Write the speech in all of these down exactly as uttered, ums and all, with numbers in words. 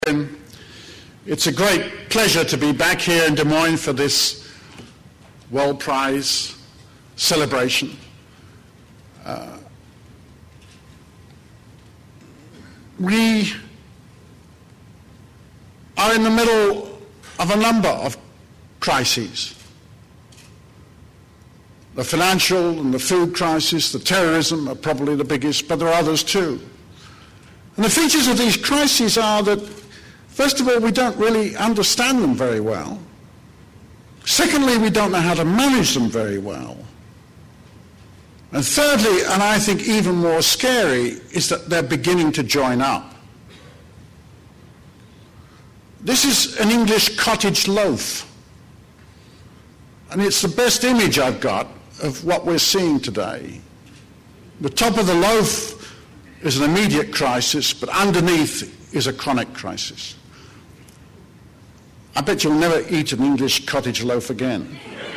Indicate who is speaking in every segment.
Speaker 1: It's a great pleasure to be back here in Des Moines for this World Prize celebration. Uh, we are in the middle of a number of crises. The financial and the food crisis, the terrorism are probably the biggest, but there are others too. And the features of these crises are that, first of all, we don't really understand them very well. Secondly, we don't know how to manage them very well. And thirdly, and I think even more scary, is that they're beginning to join up. This is an English cottage loaf. And it's the best image I've got of what we're seeing today. The top of the loaf is an immediate crisis, but underneath is a chronic crisis. I bet you'll never eat an English cottage loaf again.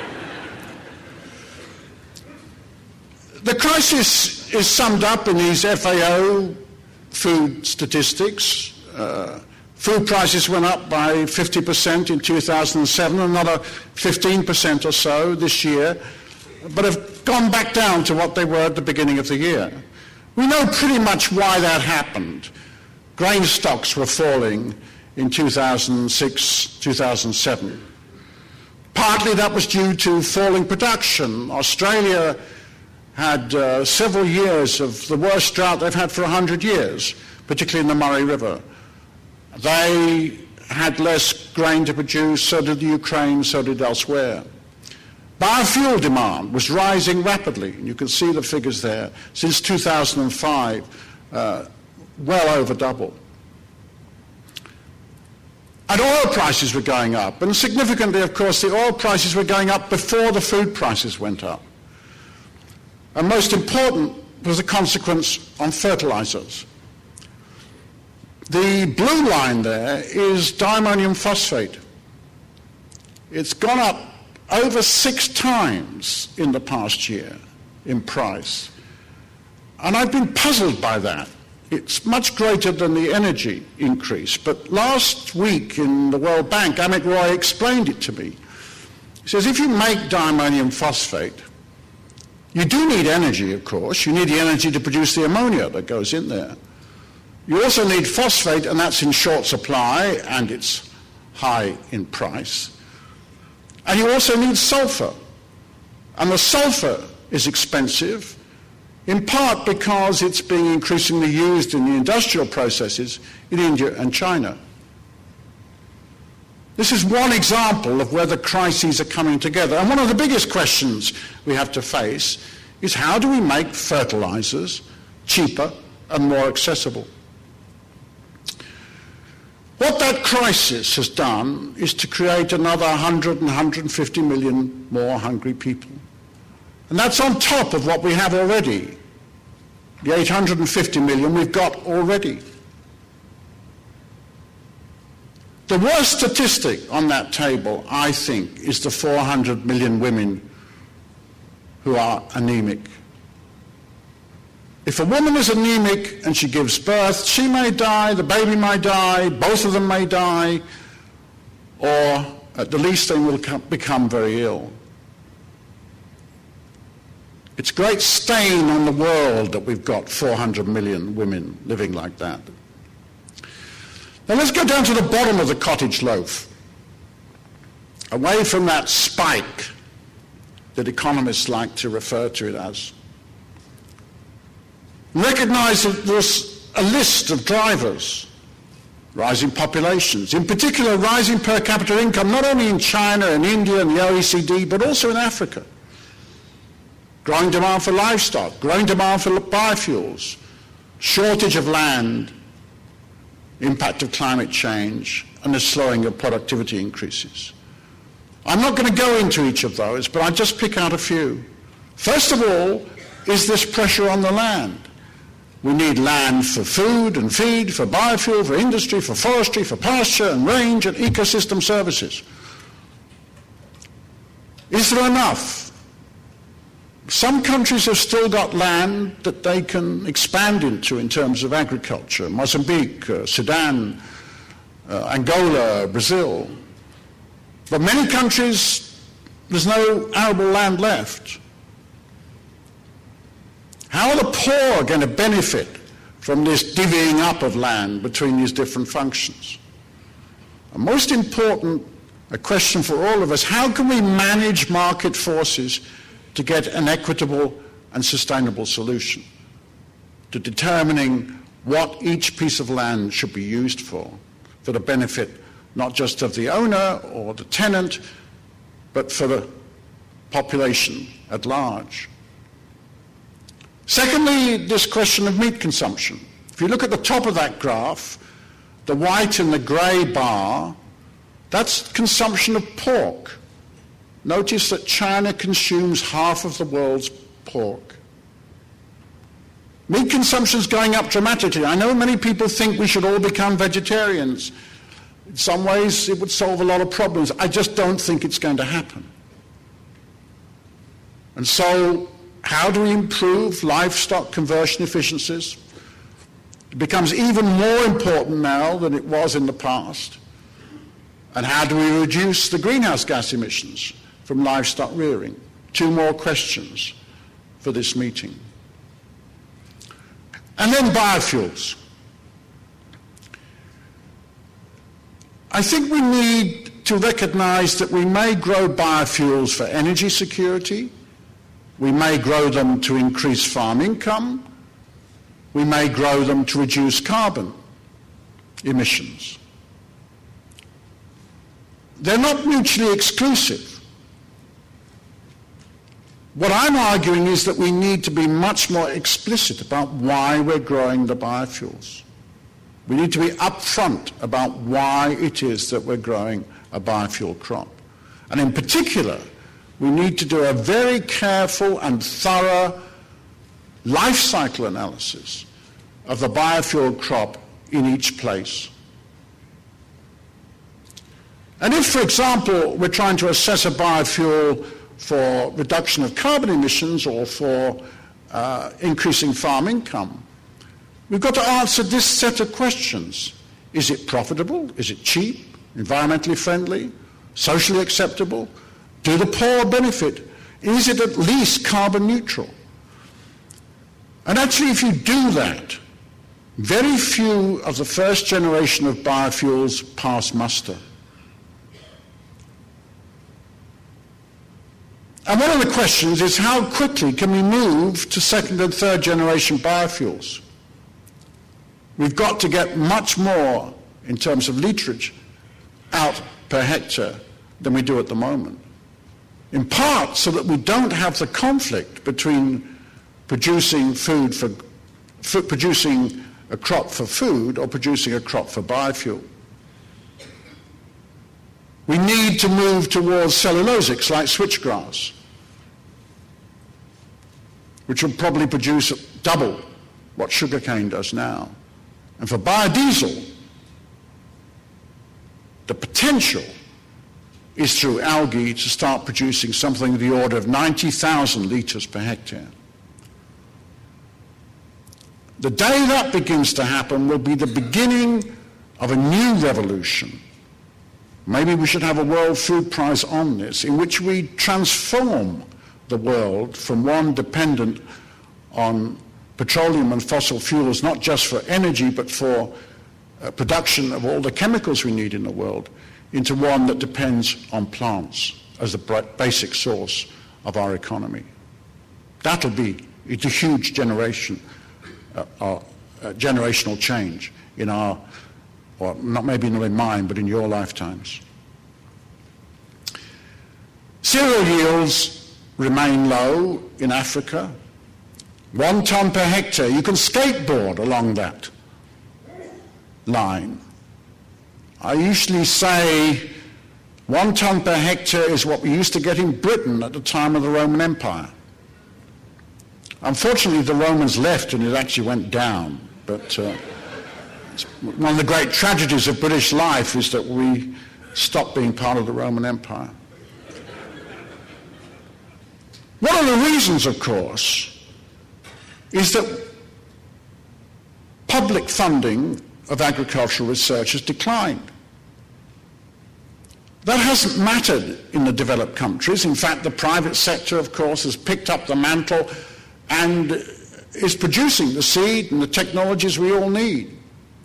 Speaker 1: The crisis is summed up in these F A O food statistics. Uh, food prices went up by fifty percent in two thousand seven, another fifteen percent or so this year, but have gone back down to what they were at the beginning of the year. We know pretty much why that happened. Grain stocks were falling in two thousand six, two thousand seven. Partly that was due to falling production. Australia had uh, several years of the worst drought they've had for one hundred years, particularly in the Murray River. They had less grain to produce, so did the Ukraine, so did elsewhere. Biofuel demand was rising rapidly, and you can see the figures there. Since two thousand five, uh, well over double. And oil prices were going up, and significantly, of course, the oil prices were going up before the food prices went up. And most important was the consequence on fertilizers. The blue line there is diammonium phosphate. It's gone up over six times in the past year in price. And I've been puzzled by that. It's much greater than the energy increase. But last week in the World Bank, Amit Roy explained it to me. He says, if you make diammonium phosphate, you do need energy, of course. You need the energy to produce the ammonia that goes in there. You also need phosphate, and that's in short supply, and it's high in price. And you also need sulfur. And the sulfur is expensive, in part because it's being increasingly used in the industrial processes in India and China. This is one example of where the crises are coming together. And one of the biggest questions we have to face is how do we make fertilizers cheaper and more accessible? What that crisis has done is to create another one hundred and one hundred fifty million more hungry people. And that's on top of what we have already, the eight hundred fifty million we've got already. The worst statistic on that table, I think, is the four hundred million women who are anemic. If a woman is anemic and she gives birth, she may die, the baby may die, both of them may die, or at the least they will become very ill. It's a great stain on the world that we've got four hundred million women living like that. Now let's go down to the bottom of the cottage loaf, away from that spike that economists like to refer to it as. Recognize that there's a list of drivers, rising populations, in particular rising per capita income, not only in China and India and the O E C D, but also in Africa. Growing demand for livestock, growing demand for biofuels, shortage of land, impact of climate change, and the slowing of productivity increases. I'm not going to go into each of those, but I'll just pick out a few. First of all, is this pressure on the land? We need land for food and feed, for biofuel, for industry, for forestry, for pasture and range and ecosystem services. Is there enough? Some countries have still got land that they can expand into in terms of agriculture. Mozambique, uh, Sudan, uh, Angola, Brazil. But many countries, there's no arable land left. How are the poor going to benefit from this divvying up of land between these different functions? And most important, a question for all of us, how can we manage market forces to get an equitable and sustainable solution to determining what each piece of land should be used for, for the benefit not just of the owner or the tenant, but for the population at large. Secondly, this question of meat consumption. If you look at the top of that graph, the white and the grey bar, that's consumption of pork. Notice that China consumes half of the world's pork. Meat consumption is going up dramatically. I know many people think we should all become vegetarians. In some ways, it would solve a lot of problems. I just don't think it's going to happen. And so, how do we improve livestock conversion efficiencies? It becomes even more important now than it was in the past. And how do we reduce the greenhouse gas emissions from livestock rearing? Two more questions for this meeting. And then biofuels. I think we need to recognize that we may grow biofuels for energy security, we may grow them to increase farm income, we may grow them to reduce carbon emissions. They're not mutually exclusive. What I'm arguing is that we need to be much more explicit about why we're growing the biofuels. We need to be upfront about why it is that we're growing a biofuel crop. And in particular, we need to do a very careful and thorough life cycle analysis of the biofuel crop in each place. And if, for example, we're trying to assess a biofuel for reduction of carbon emissions or for uh, increasing farm income, we've got to answer this set of questions. Is it profitable? Is it cheap? Environmentally friendly? Socially acceptable? Do the poor benefit? Is it at least carbon neutral? And actually, if you do that, very few of the first generation of biofuels pass muster. And one of the questions is how quickly can we move to second and third generation biofuels? We've got to get much more in terms of literage out per hectare than we do at the moment. In part so that we don't have the conflict between producing food for, for producing a crop for food or producing a crop for biofuel. We need to move towards cellulosics like switchgrass, which will probably produce double what sugarcane does now. And for biodiesel, the potential is through algae to start producing something of the order of ninety thousand litres per hectare. The day that begins to happen will be the beginning of a new revolution. Maybe we should have a World Food Prize on this, in which we transform the world from one dependent on petroleum and fossil fuels, not just for energy, but for uh, production of all the chemicals we need in the world, into one that depends on plants as the basic source of our economy. That'll be, it's a huge generation, uh, uh, uh, generational change in our, or not maybe not in mine, but in your lifetimes. Cereal yields remain low in Africa. One tonne per hectare. You can skateboard along that line. I usually say one tonne per hectare is what we used to get in Britain at the time of the Roman Empire. Unfortunately, the Romans left and it actually went down. But uh, one of the great tragedies of British life is that we stopped being part of the Roman Empire. One of the reasons, of course, is that public funding of agricultural research has declined. That hasn't mattered in the developed countries. In fact, the private sector, of course, has picked up the mantle and is producing the seed and the technologies we all need.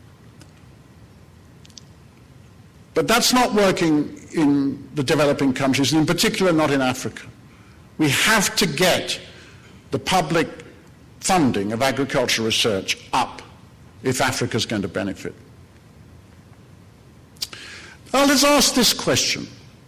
Speaker 1: But that's not working in the developing countries, and in particular not in Africa. We have to get the public funding of agricultural research up if Africa is going to benefit. Now let's ask this question.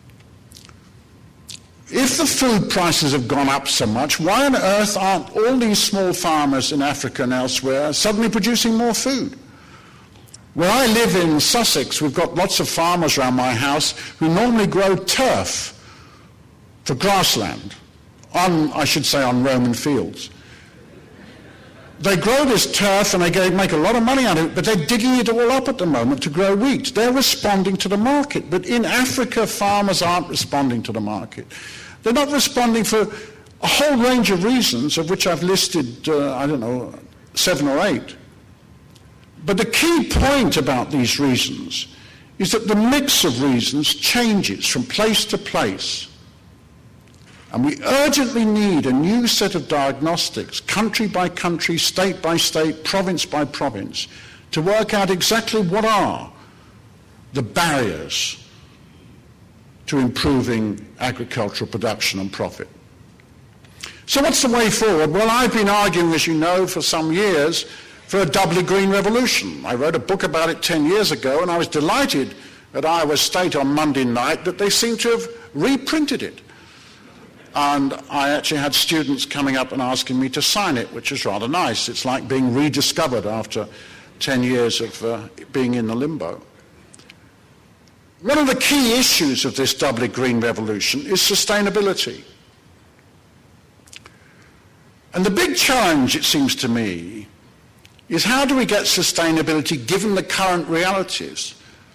Speaker 1: If the food prices have gone up so much, why on earth aren't all these small farmers in Africa and elsewhere suddenly producing more food? Where I live in Sussex, we've got lots of farmers around my house who normally grow turf for grassland, on, I should say, on Roman fields. They grow this turf and they make a lot of money out of it, but they're digging it all up at the moment to grow wheat. They're responding to the market. But in Africa, farmers aren't responding to the market. They're not responding for a whole range of reasons, of which I've listed, uh, I don't know, seven or eight. But the key point about these reasons is that the mix of reasons changes from place to place. And we urgently need a new set of diagnostics, country by country, state by state, province by province, to work out exactly what are the barriers to improving agricultural production and profit. So what's the way forward? Well, I've been arguing, as you know, for some years for a doubly green revolution. I wrote a book about it ten years ago, and I was delighted at Iowa State on Monday night that they seem to have reprinted it. And I actually had students coming up and asking me to sign it, which is rather nice. It's like being rediscovered after ten years of uh, being in the limbo. One of the key issues of this doubly green revolution is sustainability. And the big challenge, it seems to me, is how do we get sustainability given the current realities?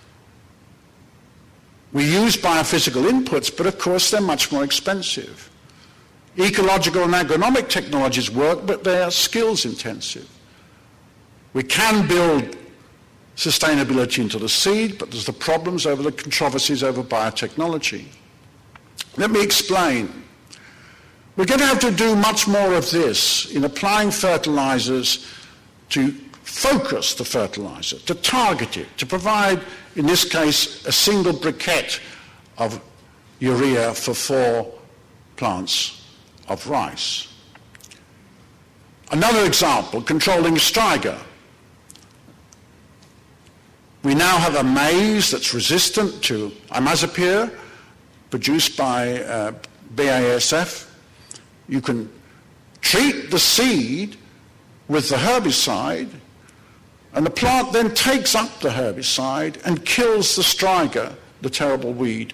Speaker 1: We use biophysical inputs, but of course they're much more expensive. Ecological and agronomic technologies work, but they are skills intensive. We can build sustainability into the seed, but there's the problems over the controversies over biotechnology. Let me explain. We're going to have to do much more of this in applying fertilizers to focus the fertilizer, to target it, to provide, in this case, a single briquette of urea for four plants of rice. Another example, controlling striga. We now have a maize that's resistant to imazapyr, produced by uh, B A S F. You can treat the seed with the herbicide, and the plant then takes up the herbicide and kills the striga, the terrible weed.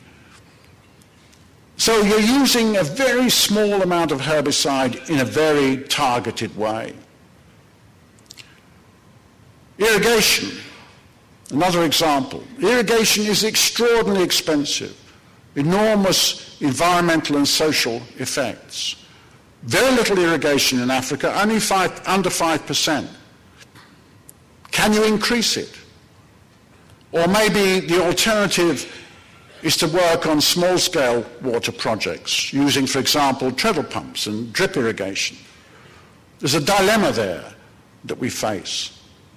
Speaker 1: So you're using a very small amount of herbicide in a very targeted way. Irrigation, another example. Irrigation is extraordinarily expensive, enormous environmental and social effects. Very little irrigation in Africa, only five, under five percent. Can you increase it? Or maybe the alternative is to work on small-scale water projects, using, for example, treadle pumps and drip irrigation. There's a dilemma there that we face.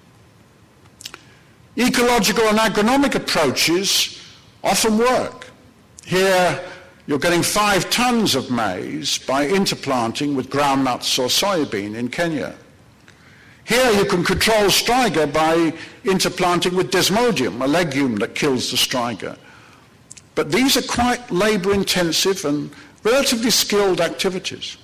Speaker 1: Ecological and agronomic approaches often work. Here, you're getting five tons of maize by interplanting with groundnuts or soybean in Kenya. Here you can control striga by interplanting with desmodium, a legume that kills the striga. But these are quite labour-intensive and relatively skilled activities.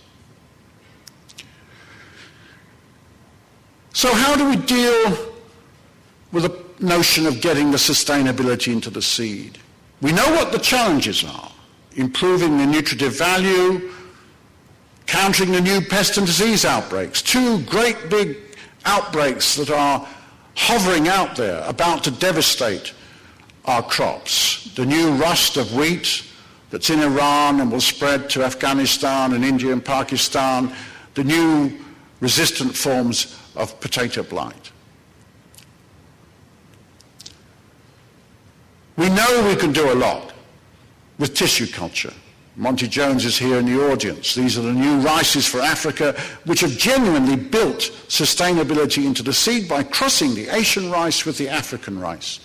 Speaker 1: So how do we deal with the notion of getting the sustainability into the seed? We know what the challenges are. Improving the nutritive value, countering the new pest and disease outbreaks, two great big outbreaks that are hovering out there, about to devastate our crops. The new rust of wheat that's in Iran and will spread to Afghanistan and India and Pakistan, the new resistant forms of potato blight. We know we can do a lot. with tissue culture. Monty Jones is here in the audience. These are the new rices for Africa, which have genuinely built sustainability into the seed by crossing the Asian rice with the African rice.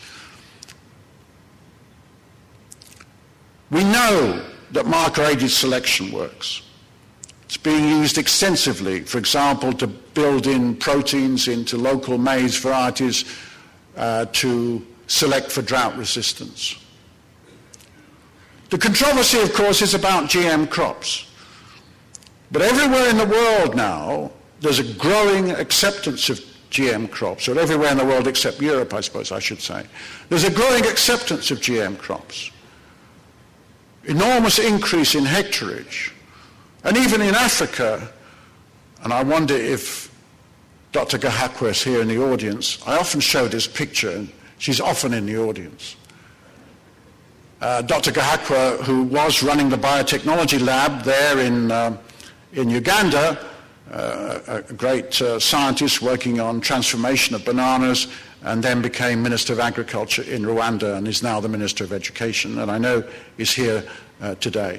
Speaker 1: We know that marker-aided selection works. It's being used extensively, for example, to build in proteins into local maize varieties uh, to select for drought resistance. The controversy, of course, is about G M crops. But everywhere in the world now, there's a growing acceptance of G M crops, or everywhere in the world except Europe, I suppose I should say. There's a growing acceptance of G M crops. Enormous increase in hectareage. And even in Africa, and I wonder if Doctor Gahakwa is here in the audience, I often show this picture, and she's often in the audience. Uh, Doctor Gahakwa, who was running the biotechnology lab there in, uh, in Uganda, uh, a great uh, scientist working on transformation of bananas, and then became Minister of Agriculture in Rwanda and is now the Minister of Education, and I know is here uh, today.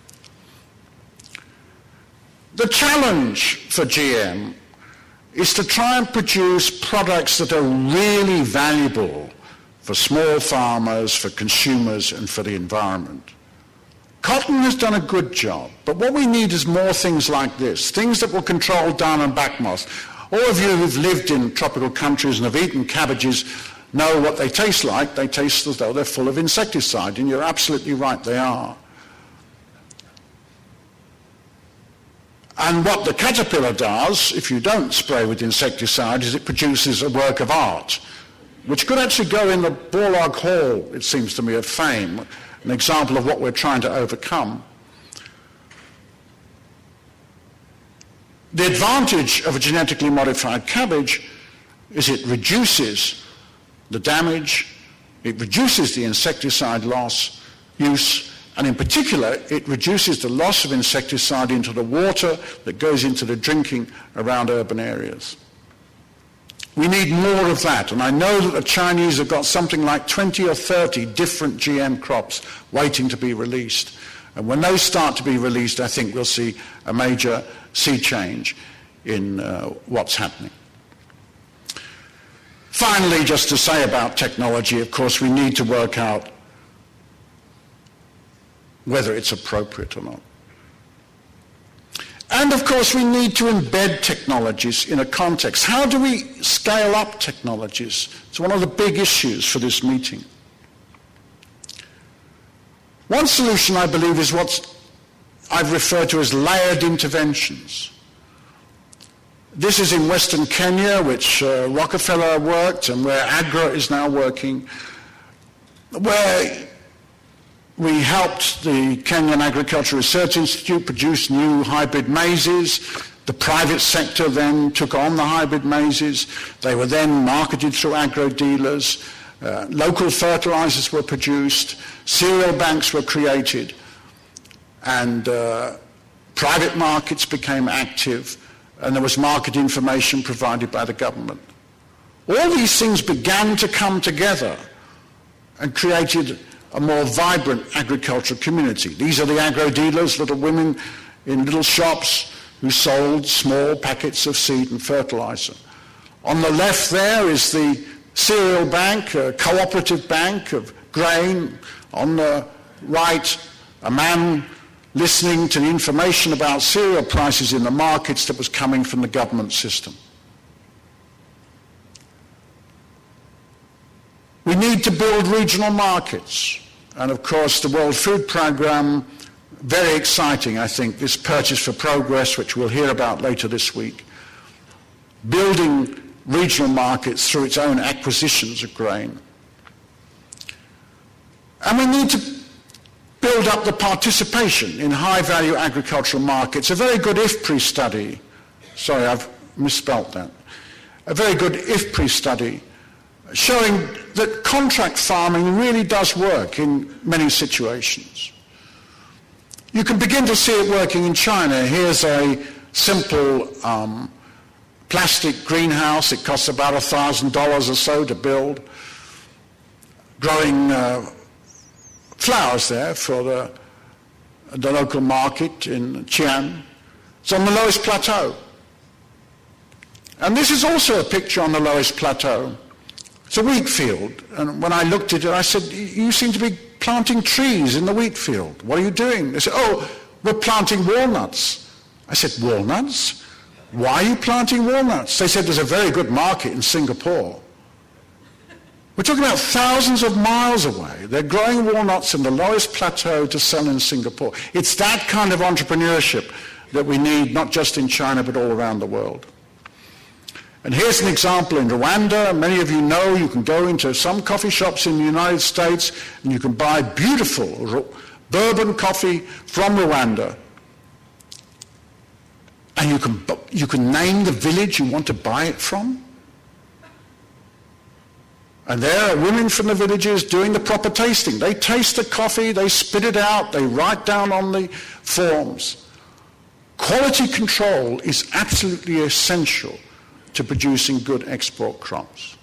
Speaker 1: The challenge for G M is to try and produce products that are really valuable for small farmers, for consumers, and for the environment. Cotton has done a good job, but what we need is more things like this, things that will control down and back moth. All of you who've lived in tropical countries and have eaten cabbages know what they taste like. They taste as though they're full of insecticide, and you're absolutely right, they are. And what the caterpillar does, if you don't spray with insecticide, is it produces a work of art, which could actually go in the Borlaug Hall, it seems to me, of fame, an example of what we're trying to overcome. The advantage of a genetically modified cabbage is it reduces the damage, it reduces the insecticide loss, use, and in particular, it reduces the loss of insecticide into the water that goes into the drinking around urban areas. We need more of that, and I know that the Chinese have got something like twenty or thirty different G M crops waiting to be released. And when those start to be released, I think we'll see a major sea change in uh, what's happening. Finally, just to say about technology, of course, we need to work out whether it's appropriate or not. And of course, we need to embed technologies in a context. How do we scale up technologies? It's one of the big issues for this meeting. One solution, I believe, is what I've referred to as layered interventions. This is in Western Kenya, which uh, Rockefeller worked, and where AGRA is now working, where we helped the Kenyan Agricultural Research Institute produce new hybrid mazes. The private sector then took on the hybrid mazes. They were then marketed through agro dealers. Uh, local fertilizers were produced. Cereal banks were created. And uh, private markets became active. And there was market information provided by the government. All these things began to come together and created a more vibrant agricultural community. These are the agro dealers, little women in little shops who sold small packets of seed and fertilizer. On the left there is the cereal bank, a cooperative bank of grain. On the right, a man listening to the information about cereal prices in the markets that was coming from the government system. We need to build regional markets. And of course, the World Food Programme, very exciting, I think, this Purchase for Progress, which we'll hear about later this week, building regional markets through its own acquisitions of grain. And we need to build up the participation in high-value agricultural markets. A very good I F P R I study, sorry, I've misspelt that, a very good I F P R I study showing that contract farming really does work in many situations. You can begin to see it working in China. Here's a simple um, plastic greenhouse. It costs about one thousand dollars or so to build, growing uh, flowers there for the, the local market in Xi'an. It's on the lowest plateau. And this is also a picture on the lowest plateau. It's a wheat field. And when I looked at it, I said, you seem to be planting trees in the wheat field. What are you doing? They said, oh, we're planting walnuts. I said, walnuts? Why are you planting walnuts? They said, there's a very good market in Singapore. We're talking about thousands of miles away. They're growing walnuts in the lowest plateau to sell in Singapore. It's that kind of entrepreneurship that we need, not just in China, but all around the world. And here's an example in Rwanda. Many of you know you can go into some coffee shops in the United States and you can buy beautiful bourbon coffee from Rwanda. And you can, you can name the village you want to buy it from. And there are women from the villages doing the proper tasting. They taste the coffee, they spit it out, they write down on the forms. Quality control is absolutely essential to producing good export crops.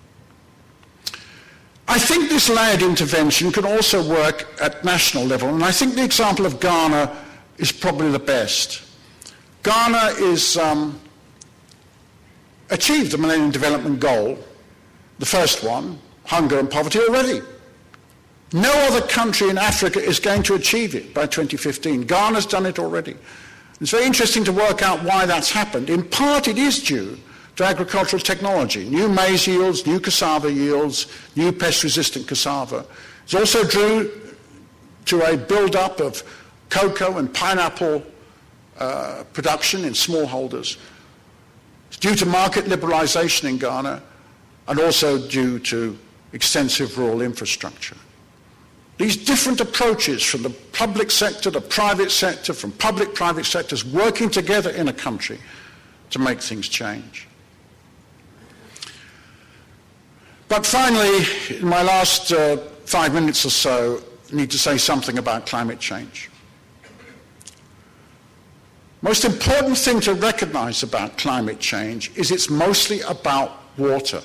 Speaker 1: I think this layered intervention can also work at national level, and I think the example of Ghana is probably the best. Ghana is um, achieved the Millennium Development Goal, the first one, hunger and poverty, already. No other country in Africa is going to achieve it by twenty fifteen. Ghana's done it already. It's very interesting to work out why that's happened. In part, it is due to agricultural technology, new maize yields, new cassava yields, new pest-resistant cassava. It's also due to a build-up of cocoa and pineapple uh, production in smallholders. It's due to market liberalization in Ghana, and also due to extensive rural infrastructure. These different approaches from the public sector, the private sector, from public-private sectors working together in a country to make things change. But finally, in my last uh, five minutes or so, I need to say something about climate change. Most important thing to recognize about climate change is it's mostly about water.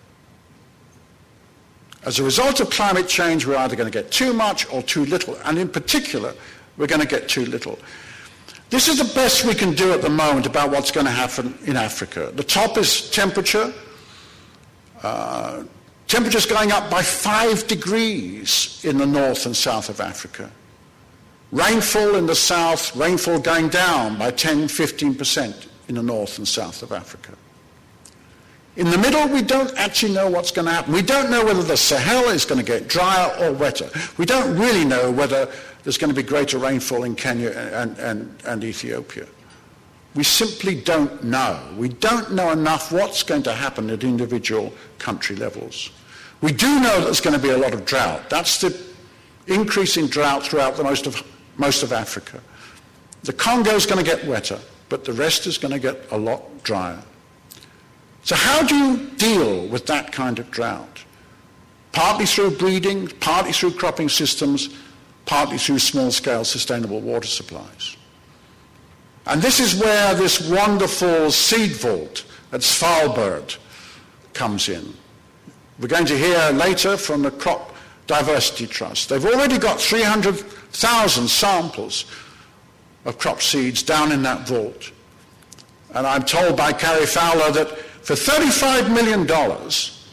Speaker 1: As a result of climate change, we're either going to get too much or too little, and in particular, we're going to get too little. This is the best we can do at the moment about what's going to happen in Africa. The top is temperature. Uh, temperature's going up by five degrees in the north and south of Africa. Rainfall in the south, rainfall going down by ten, fifteen percent in the north and south of Africa. In the middle, we don't actually know what's going to happen. We don't know whether the Sahel is going to get drier or wetter. We don't really know whether there's going to be greater rainfall in Kenya and, and, and Ethiopia. We simply don't know. We don't know enough what's going to happen at individual country levels. We do know that there's going to be a lot of drought. That's the increase in drought throughout the most of, most of Africa. The Congo is going to get wetter, but the rest is going to get a lot drier. So how do you deal with that kind of drought? Partly through breeding, partly through cropping systems, partly through small-scale sustainable water supplies. And this is where this wonderful seed vault at Svalbard comes in. We're going to hear later from the Crop Diversity Trust. They've already got three hundred thousand samples of crop seeds down in that vault. And I'm told by Carrie Fowler that for thirty-five million dollars,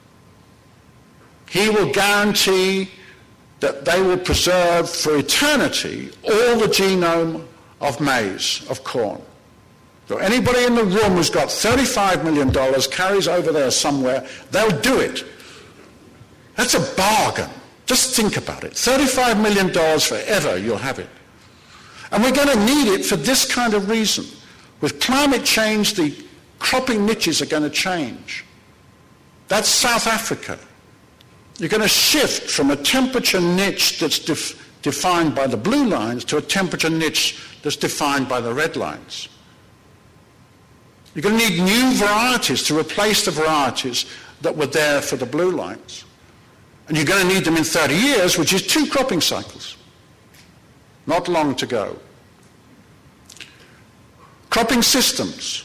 Speaker 1: he will guarantee that they will preserve for eternity all the genome of maize, of corn. So anybody in the room who's got thirty-five million dollars carries over there somewhere, they'll do it. That's a bargain. Just think about it. thirty-five million dollars forever, you'll have it. And we're going to need it for this kind of reason. With climate change, the cropping niches are going to change. That's South Africa. You're going to shift from a temperature niche that's def- defined by the blue lines to a temperature niche that's defined by the red lines. You're going to need new varieties to replace the varieties that were there for the blue lines. And you're going to need them in thirty years, which is two cropping cycles. Not long to go. Cropping systems.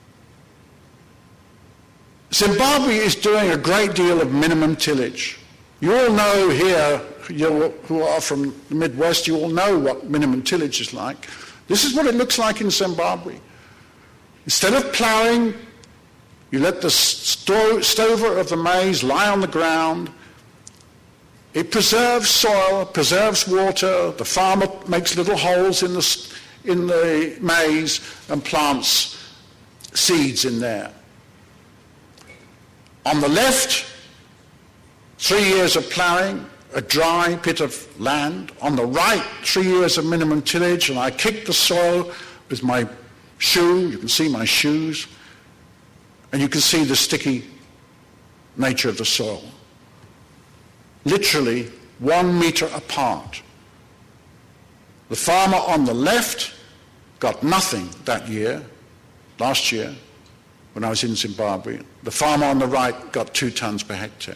Speaker 1: Zimbabwe is doing a great deal of minimum tillage. You all know here, you who are from the Midwest, you all know what minimum tillage is like. This is what it looks like in Zimbabwe. Instead of ploughing, you let the sto- stover of the maize lie on the ground. It preserves soil, preserves water. The farmer makes little holes in the, in the maize and plants seeds in there. On the left, three years of ploughing, a dry bit of land. On the right, three years of minimum tillage, and I kick the soil with my shoe. You can see my shoes. And you can see the sticky nature of the soil. Literally one meter apart. The farmer on the left got nothing that year, last year, when I was in Zimbabwe. The farmer on the right got two tons per hectare.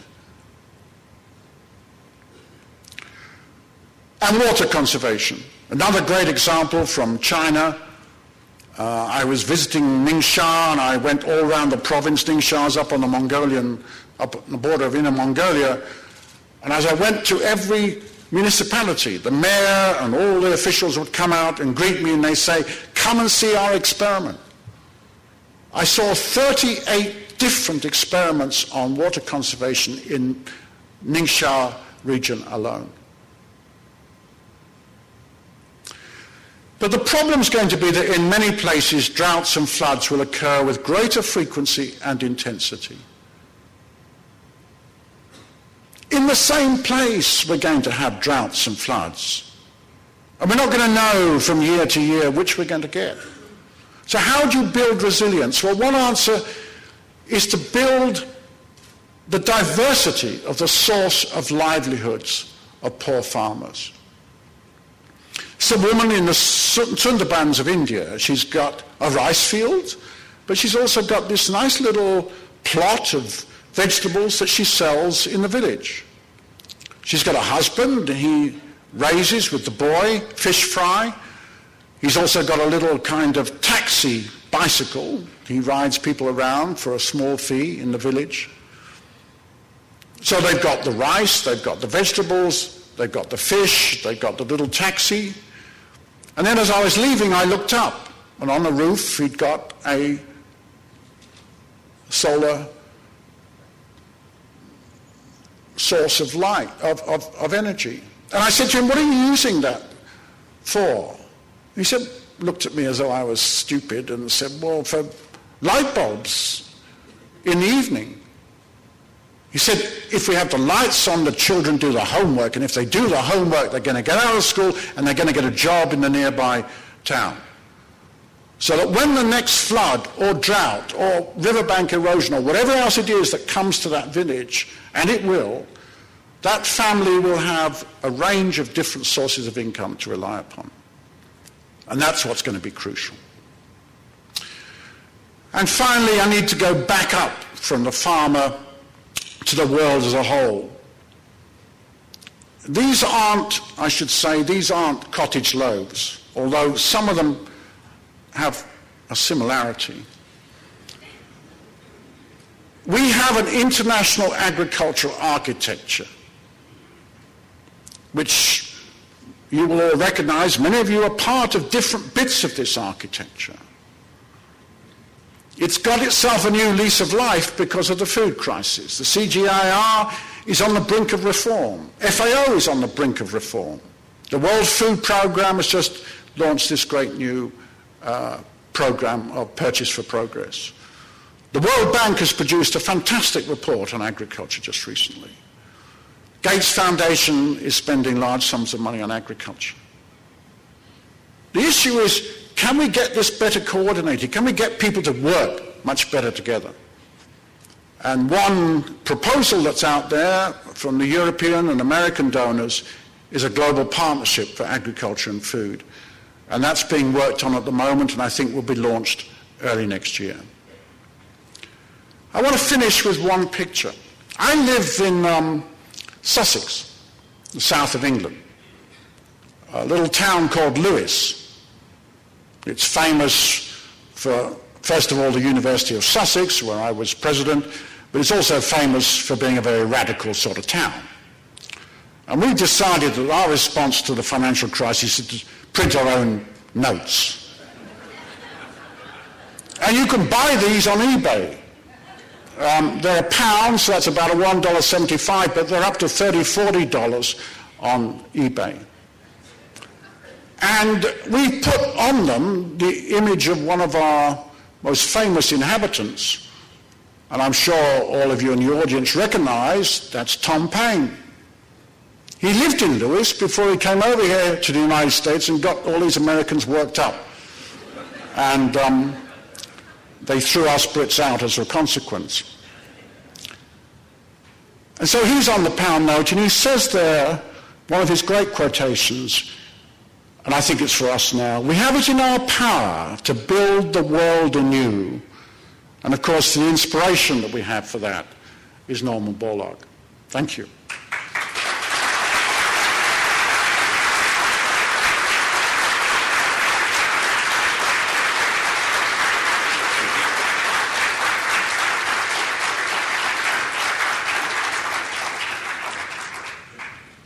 Speaker 1: And water conservation. Another great example from China. Uh, I was visiting Ningxia, and I went all around the province. Ningxia is up on the Mongolian, up on the border of Inner Mongolia. And as I went to every municipality, the mayor and all the officials would come out and greet me, and they say, "Come and see our experiment." I saw thirty-eight different experiments on water conservation in Ningxia region alone. But the problem is going to be that in many places droughts and floods will occur with greater frequency and intensity. In the same place we're going to have droughts and floods. And we're not going to know from year to year which we're going to get. So how do you build resilience? Well, one answer is to build the diversity of the source of livelihoods of poor farmers. It's a woman in the Sundarbans of India. She's got a rice field, but she's also got this nice little plot of vegetables that she sells in the village. She's got a husband. He raises with the boy fish fry. He's also got a little kind of taxi bicycle. He rides people around for a small fee in the village. So they've got the rice, they've got the vegetables, they've got the fish, they've got the little taxi. And then as I was leaving, I looked up, and on the roof he'd got a solar source of light, of, of, of energy. And I said to him, "What are you using that for?" He said, looked at me as though I was stupid and said, "Well, for light bulbs in the evening." He said, "If we have the lights on, the children do the homework, and if they do the homework, they're going to get out of school and they're going to get a job in the nearby town. So that when the next flood or drought or riverbank erosion or whatever else it is that comes to that village, and it will, that family will have a range of different sources of income to rely upon." And that's what's going to be crucial. And finally, I need to go back up from the farmer to the world as a whole. These aren't, I should say, these aren't cottage loaves, although some of them have a similarity. We have an international agricultural architecture, which you will all recognize. Many of you are part of different bits of this architecture. It's got itself a new lease of life because of the food crisis. The C G I R is on the brink of reform. F A O is on the brink of reform. The World Food Programme has just launched this great new uh, program of Purchase for Progress. The World Bank has produced a fantastic report on agriculture just recently. Gates Foundation is spending large sums of money on agriculture. The issue is, can we get this better coordinated? Can we get people to work much better together? And one proposal that's out there from the European and American donors is a global partnership for agriculture and food. And that's being worked on at the moment, and I think will be launched early next year. I want to finish with one picture. I live in um, Sussex, the south of England, a little town called Lewes. It's famous for, first of all, the University of Sussex, where I was president, but it's also famous for being a very radical sort of town. And we decided that our response to the financial crisis is to print our own notes. And you can buy these on eBay. Um, they're a pound, so that's about a one dollar seventy-five, but they're up to thirty dollars, forty dollars on eBay. And we put on them the image of one of our most famous inhabitants. And I'm sure all of you in the audience recognize that's Tom Paine. He lived in Lewis before he came over here to the United States and got all these Americans worked up. And um, they threw us Brits out as a consequence. And so he's on the pound note, and he says there, one of his great quotations, and I think it's for us now, we have it in our power to build the world anew. And of course, the inspiration that we have for that is Norman Borlaug. Thank you.